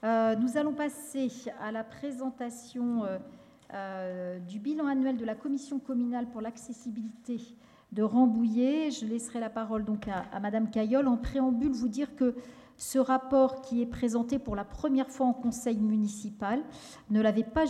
Nous allons passer à la présentation du bilan annuel de la Commission communale pour l'accessibilité de Rambouillet. Je laisserai la parole donc à Madame Caillol. En préambule, vous dire que ce rapport qui est présenté pour la première fois en conseil municipal ne l'avait pas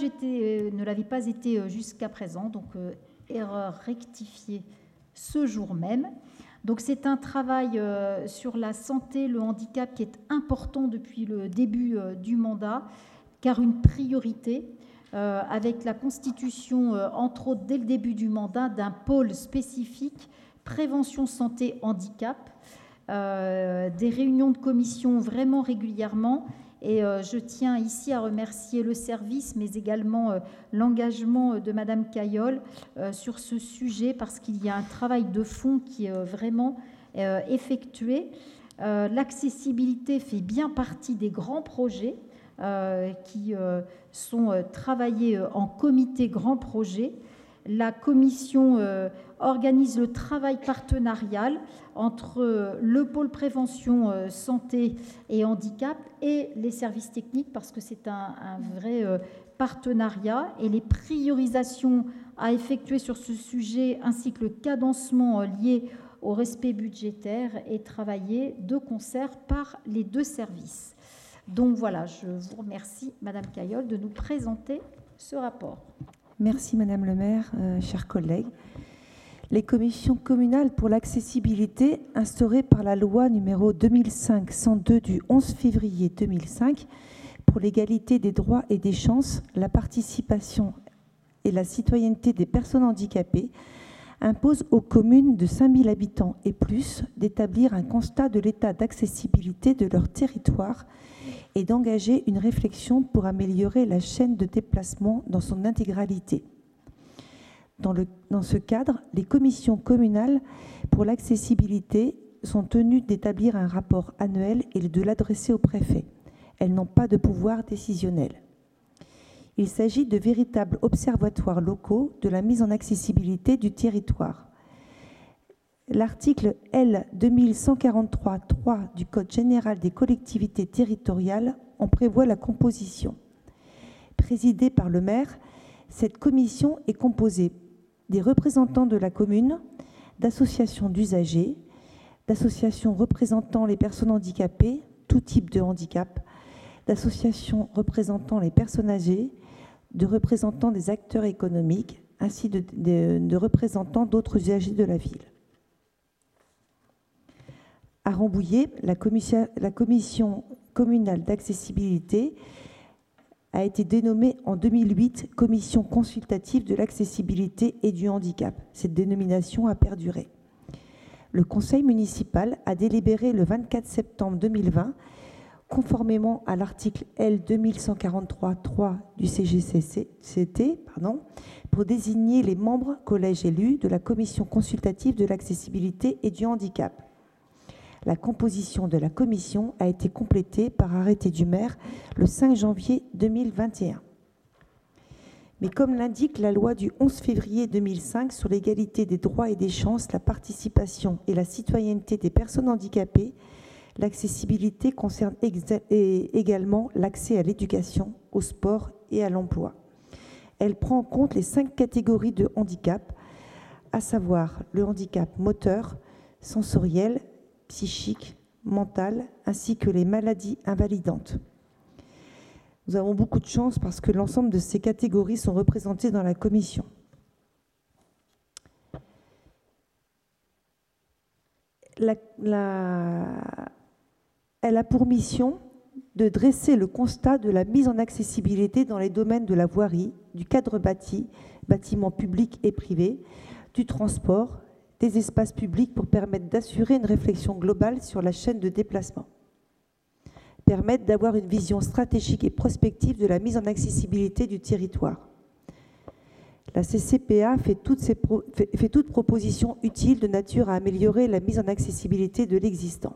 été jusqu'à présent, donc erreur rectifiée ce jour même. Donc c'est un travail sur la santé, le handicap qui est important depuis le début du mandat, car une priorité avec la constitution, entre autres dès le début du mandat, d'un pôle spécifique prévention santé handicap, des réunions de commission vraiment régulièrement. Et je tiens ici à remercier le service, mais également l'engagement de Madame Caillol sur ce sujet, parce qu'il y a un travail de fond qui est vraiment effectué. L'accessibilité fait bien partie des grands projets qui sont travaillés en comité grand projet. La commission organise le travail partenarial entre le pôle prévention santé et handicap et les services techniques, parce que c'est un vrai partenariat, et les priorisations à effectuer sur ce sujet ainsi que le cadencement lié au respect budgétaire est travaillé de concert par les deux services. Donc voilà, je vous remercie, Madame Caillol, de nous présenter ce rapport. Merci Madame le maire, chers collègues. Les commissions communales pour l'accessibilité instaurées par la loi numéro 2005-102 du 11 février 2005 pour l'égalité des droits et des chances, la participation et la citoyenneté des personnes handicapées imposent aux communes de 5000 habitants et plus d'établir un constat de l'état d'accessibilité de leur territoire et d'engager une réflexion pour améliorer la chaîne de déplacement dans son intégralité. Dans ce cadre, les commissions communales pour l'accessibilité sont tenues d'établir un rapport annuel et de l'adresser au préfet. Elles n'ont pas de pouvoir décisionnel. Il s'agit de véritables observatoires locaux de la mise en accessibilité du territoire. L'article L. 2143-3 du Code général des collectivités territoriales en prévoit la composition. Présidée par le maire, cette commission est composée des représentants de la commune, d'associations d'usagers, d'associations représentant les personnes handicapées, tout type de handicap, d'associations représentant les personnes âgées, de représentants des acteurs économiques, ainsi de représentants d'autres usagers de la ville. À Rambouillet, la commission communale d'accessibilité a été dénommée en 2008 Commission consultative de l'accessibilité et du handicap. Cette dénomination a perduré. Le conseil municipal a délibéré le 24 septembre 2020, conformément à l'article L. 2143-3 du CGCT, pour désigner les membres collèges élus de la Commission consultative de l'accessibilité et du handicap. La composition de la commission a été complétée par arrêté du maire le 5 janvier 2021. Mais comme l'indique la loi du 11 février 2005 sur l'égalité des droits et des chances, la participation et la citoyenneté des personnes handicapées, l'accessibilité concerne également l'accès à l'éducation, au sport et à l'emploi. Elle prend en compte les 5 catégories de handicap, à savoir le handicap moteur, sensoriel, psychique, mental, ainsi que les maladies invalidantes. Nous avons beaucoup de chance parce que l'ensemble de ces catégories sont représentées dans la commission. Elle a pour mission de dresser le constat de la mise en accessibilité dans les domaines de la voirie, du cadre bâti, bâtiments publics et privés, du transport, des espaces publics pour permettre d'assurer une réflexion globale sur la chaîne de déplacement. Permettre d'avoir une vision stratégique et prospective de la mise en accessibilité du territoire. La CCPA fait toute proposition utile de nature à améliorer la mise en accessibilité de l'existant.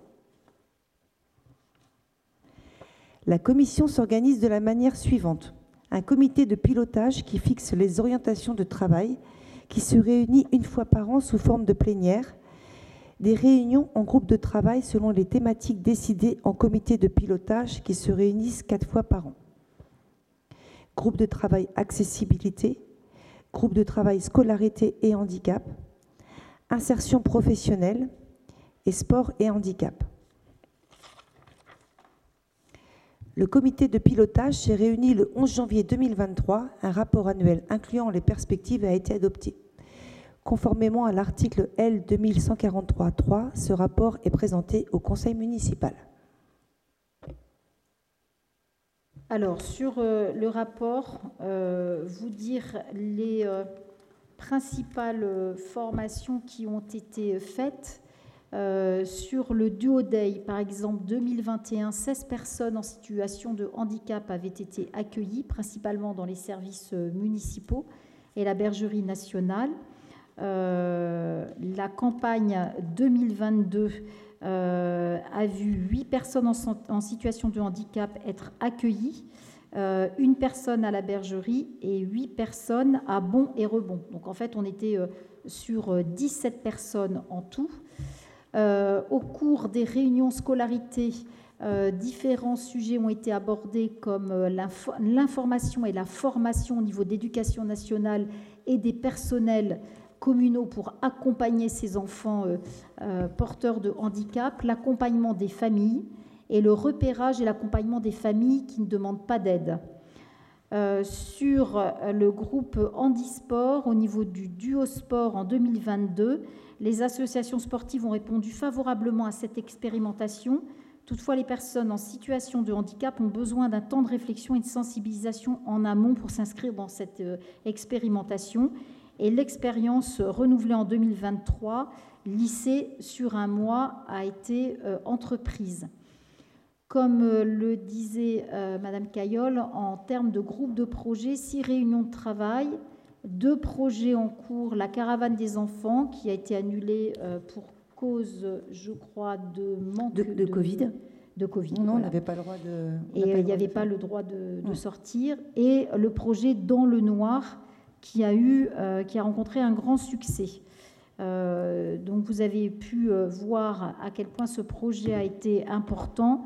La commission s'organise de la manière suivante. Un comité de pilotage qui fixe les orientations de travail, qui se réunit une fois par an sous forme de plénière, Des réunions en groupe de travail selon les thématiques décidées en comité de pilotage qui se réunissent 4 fois par an. Groupe de travail accessibilité, groupe de travail scolarité et handicap, insertion professionnelle et sport et handicap. Le comité de pilotage s'est réuni le 11 janvier 2023. Un rapport annuel incluant les perspectives a été adopté. Conformément à l'article L 2143.3, ce rapport est présenté au conseil municipal. Alors, sur le rapport, vous dire les principales formations qui ont été faites. Sur le Duo-Day, par exemple, 2021, 16 personnes en situation de handicap avaient été accueillies, principalement dans les services municipaux et la bergerie nationale. La campagne 2022 a vu 8 personnes en situation de handicap être accueillies, une personne à la bergerie et 8 personnes à Bon et Rebond. Donc en fait, on était sur 17 personnes en tout. Au cours des réunions scolarité, différents sujets ont été abordés comme l'information et la formation au niveau d'éducation nationale et des personnels communaux pour accompagner ces enfants porteurs de handicap, l'accompagnement des familles et le repérage et l'accompagnement des familles qui ne demandent pas d'aide. Sur le groupe handisport, au niveau du duo-sport en 2022, les associations sportives ont répondu favorablement à cette expérimentation. Toutefois, les personnes en situation de handicap ont besoin d'un temps de réflexion et de sensibilisation en amont pour s'inscrire dans cette expérimentation. Et l'expérience renouvelée en 2023, lycée sur un mois, a été entreprise. Comme le disait Madame Cayol, en termes de groupe de projet, 6 réunions de travail, 2 projets en cours, la caravane des enfants qui a été annulée pour cause, je crois, de manque de Covid. De Covid. Non, voilà. on n'avait pas le droit de... Et il n'y avait pas le droit de sortir. Et le projet Dans le Noir qui a rencontré un grand succès. Donc vous avez pu voir à quel point ce projet a été important.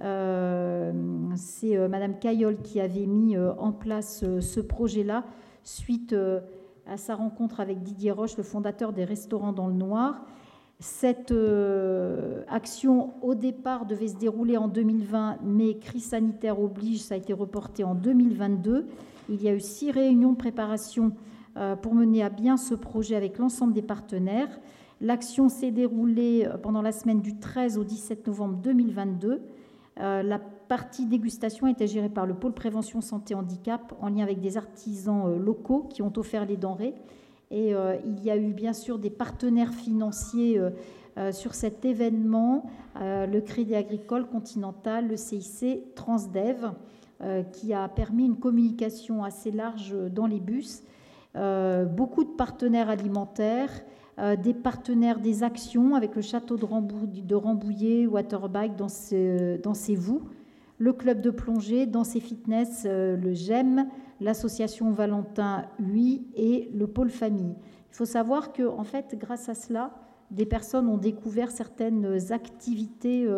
C'est Madame Cayol qui avait mis en place ce projet-là suite à sa rencontre avec Didier Roche, le fondateur des Restaurants dans le Noir. Cette action, au départ, devait se dérouler en 2020, mais crise sanitaire oblige, ça a été reporté en 2022. Il y a eu 6 réunions de préparation pour mener à bien ce projet avec l'ensemble des partenaires. L'action s'est déroulée pendant la semaine du 13 au 17 novembre 2022. La partie dégustation était gérée par le pôle prévention santé handicap en lien avec des artisans locaux qui ont offert les denrées. Et il y a eu bien sûr des partenaires financiers sur cet événement, le Crédit Agricole Continental, le CIC, Transdev, qui a permis une communication assez large dans les bus. Beaucoup de partenaires alimentaires, des partenaires des actions avec le château de Rambouillet, Waterbike dans ses voûts, le club de plongée, dans ses fitness, le GEM, l'association Valentin UI et le pôle famille. Il faut savoir que, en fait, grâce à cela, des personnes ont découvert certaines activités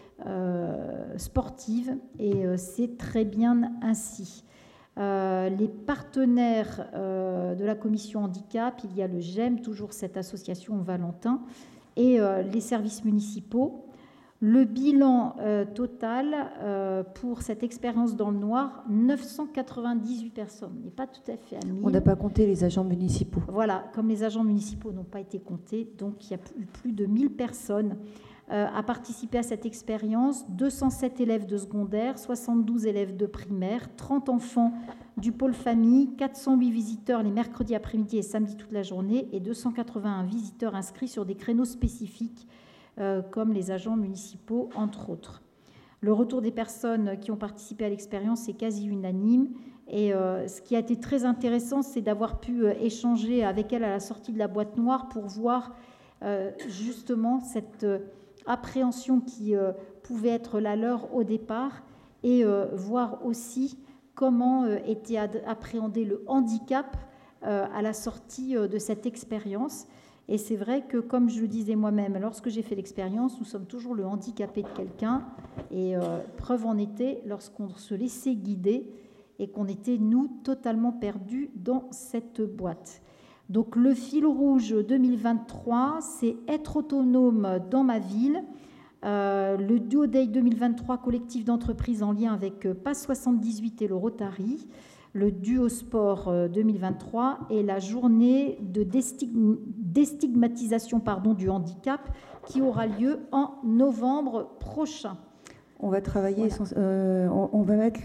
sportives et c'est très bien ainsi. Les partenaires de la commission handicap, il y a le GEM, toujours cette association Valentin, et les services municipaux. Le bilan total pour cette expérience dans le noir, 998 personnes. Il n'est pas tout à fait à 1000. On n'a pas compté les agents municipaux. Voilà, comme les agents municipaux n'ont pas été comptés, donc il y a eu plus de 1000 personnes à participer à cette expérience, 207 élèves de secondaire, 72 élèves de primaire, 30 enfants du pôle famille, 408 visiteurs les mercredis après-midi et samedis toute la journée et 281 visiteurs inscrits sur des créneaux spécifiques comme les agents municipaux, entre autres. Le retour des personnes qui ont participé à l'expérience est quasi unanime et ce qui a été très intéressant, c'est d'avoir pu échanger avec elle à la sortie de la boîte noire pour voir justement cette appréhension qui pouvait être la leur au départ et voir aussi comment était appréhendé le handicap à la sortie de cette expérience. Et c'est vrai que, comme je le disais moi-même, lorsque j'ai fait l'expérience, nous sommes toujours le handicapé de quelqu'un. Et preuve en était lorsqu'on se laissait guider et qu'on était, nous, totalement perdus dans cette boîte. Donc, le fil rouge 2023, c'est être autonome dans ma ville. Le Duo Day 2023, collectif d'entreprises en lien avec PAS 78 et le Rotary. Le Duo Sport 2023 et la journée de déstigmatisation du handicap qui aura lieu en novembre prochain. On va travailler, voilà. On va mettre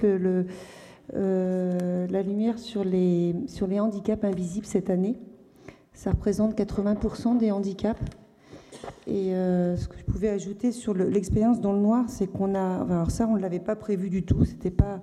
la lumière sur les handicaps invisibles cette année. Ça représente 80% des handicaps. Et ce que je pouvais ajouter sur l'expérience dans le noir, c'est qu'on a... Alors ça, on ne l'avait pas prévu du tout. C'était pas...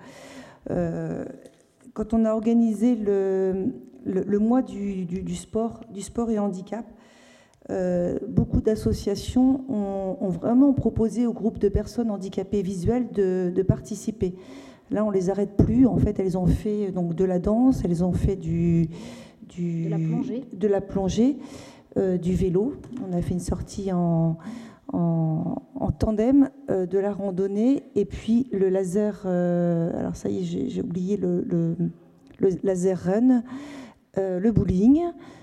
Quand on a organisé le mois du sport et handicap, beaucoup d'associations ont vraiment proposé aux groupes de personnes handicapées visuelles de participer. Là, on ne les arrête plus. En fait, elles ont fait donc, de la danse, elles ont fait de la plongée, du vélo. On a fait une sortie en tandem, de la randonnée et puis le laser. Alors ça y est, j'ai oublié le laser run, le bowling,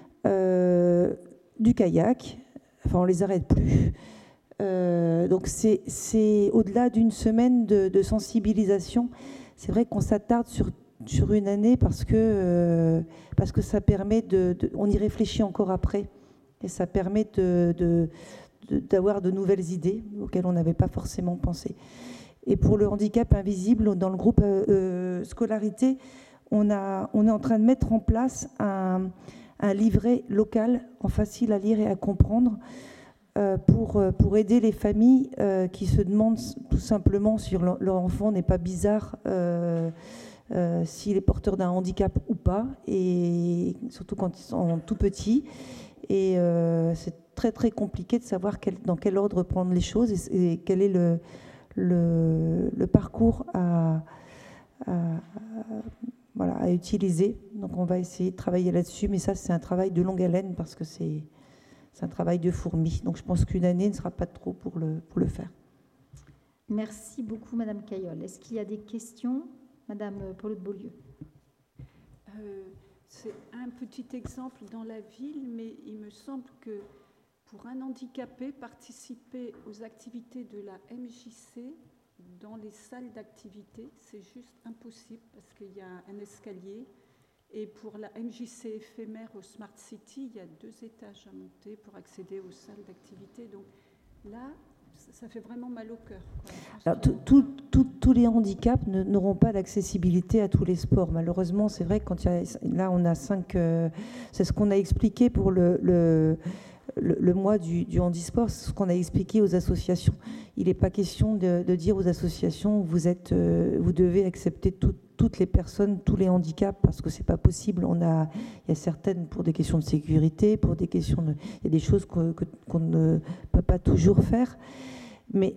du kayak. Enfin, on les arrête plus. Donc c'est au-delà d'une semaine de sensibilisation. C'est vrai qu'on s'attarde sur une année parce que ça permet on y réfléchit encore après et ça permet d'avoir de nouvelles idées auxquelles on n'avait pas forcément pensé. Et pour le handicap invisible, dans le groupe scolarité, on est en train de mettre en place un livret local en facile à lire et à comprendre pour aider les familles qui se demandent tout simplement si leur enfant n'est pas bizarre, s'il est porteur d'un handicap ou pas, et surtout quand ils sont tout petits. Et c'est très très compliqué de savoir dans quel ordre prendre les choses et quel est le parcours à utiliser. Donc on va essayer de travailler là-dessus, mais ça c'est un travail de longue haleine parce que c'est un travail de fourmi. Donc je pense qu'une année ne sera pas trop pour le faire. Merci beaucoup Madame Caillol. Est-ce qu'il y a des questions? Madame Paulette Beaulieu. C'est un petit exemple dans la ville, mais il me semble que pour un handicapé, participer aux activités de la MJC dans les salles d'activité, c'est juste impossible parce qu'il y a un escalier. Et pour la MJC éphémère au Smart City, il y a 2 étages à monter pour accéder aux salles d'activité. Donc là, ça fait vraiment mal au cœur. Alors, tous les handicaps n'auront pas d'accessibilité à tous les sports. Malheureusement, c'est vrai que là, on a 5... c'est ce qu'on a expliqué pour le mois du handisport, c'est ce qu'on a expliqué aux associations. Il n'est pas question de dire aux associations vous devez accepter toutes les personnes, tous les handicaps, parce que c'est pas possible. Il y a certaines pour des questions de sécurité, pour des questions il y a des choses qu'on ne peut pas toujours faire. Mais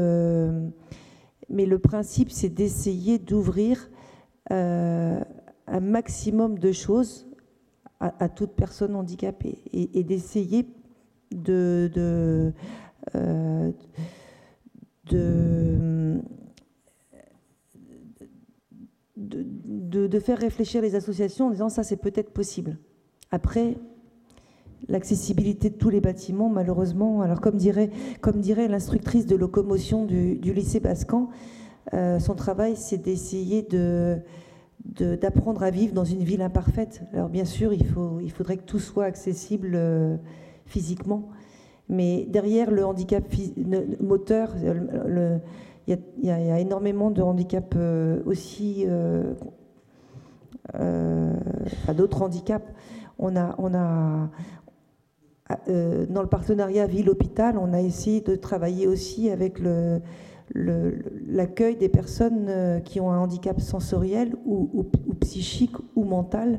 le principe, c'est d'essayer d'ouvrir un maximum de choses à toute personne handicapée et d'essayer de faire réfléchir les associations en disant ça c'est peut-être possible. Après, l'accessibilité de tous les bâtiments, malheureusement, alors comme dirait l'instructrice de locomotion du lycée Bascan, son travail c'est d'essayer d'apprendre à vivre dans une ville imparfaite. Alors bien sûr, il faudrait que tout soit accessible physiquement, mais derrière le handicap moteur, il y a énormément de handicaps aussi, d'autres handicaps. On a dans le partenariat ville-hôpital, on a essayé de travailler aussi avec l'accueil des personnes qui ont un handicap sensoriel ou psychique ou mental.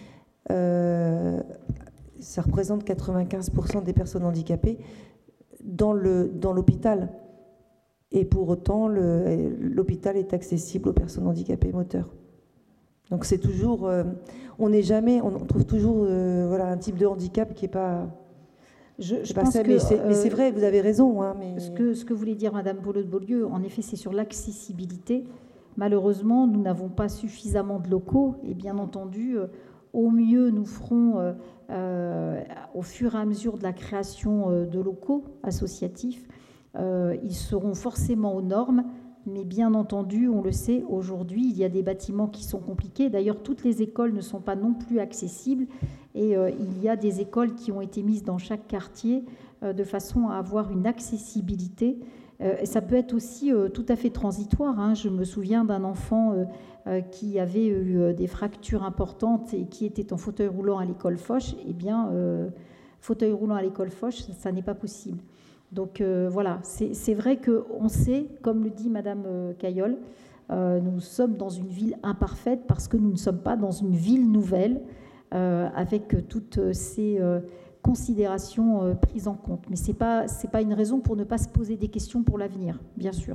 Ça représente 95% des personnes handicapées dans l'hôpital. Et pour autant, l'hôpital est accessible aux personnes handicapées moteurs. Donc c'est toujours... on trouve toujours un type de handicap qui n'est pas Je pas pense ça, que, mais c'est vrai, vous avez raison. Hein, mais... ce que voulait dire Madame Bollot-de-Beaulieu, en effet, c'est sur l'accessibilité. Malheureusement, nous n'avons pas suffisamment de locaux et bien entendu, au mieux, nous ferons, au fur et à mesure de la création de locaux associatifs, ils seront forcément aux normes, mais bien entendu, on le sait, aujourd'hui, il y a des bâtiments qui sont compliqués. D'ailleurs, toutes les écoles ne sont pas non plus accessibles et il y a des écoles qui ont été mises dans chaque quartier de façon à avoir une accessibilité. Et ça peut être aussi tout à fait transitoire. Hein. Je me souviens d'un enfant qui avait eu des fractures importantes et qui était en fauteuil roulant à l'école Foch. Eh bien, fauteuil roulant à l'école Foch, ça n'est pas possible. Donc voilà, c'est vrai qu'on sait, comme le dit Madame Cayol, nous sommes dans une ville imparfaite parce que nous ne sommes pas dans une ville nouvelle avec toutes ces considérations prises en compte. Mais ce n'est pas une raison pour ne pas se poser des questions pour l'avenir, bien sûr.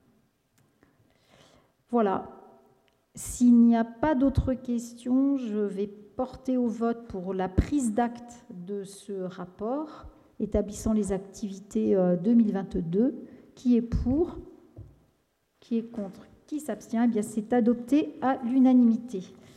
Voilà. S'il n'y a pas d'autres questions, je vais porter au vote pour la prise d'acte de ce rapport établissant les activités 2022. Qui est pour? Qui est contre? Qui s'abstient? Eh bien, c'est adopté à l'unanimité.